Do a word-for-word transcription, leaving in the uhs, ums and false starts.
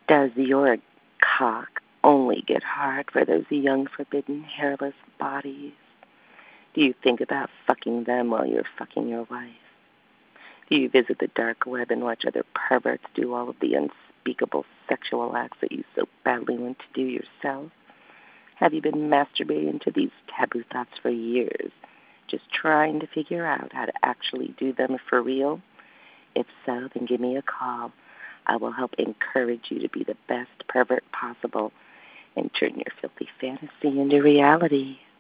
Does your cock only get hard for those young, forbidden, hairless bodies? Do you think about fucking them while you're fucking your wife? Do you visit the dark web and watch other perverts do all of the unspeakable sexual acts that you so badly want to do yourself? Have you been masturbating to these taboo thoughts for years, just trying to figure out how to actually do them for real? If so, then give me a call. I will help encourage you to be the best pervert possible and turn your filthy fantasy into reality.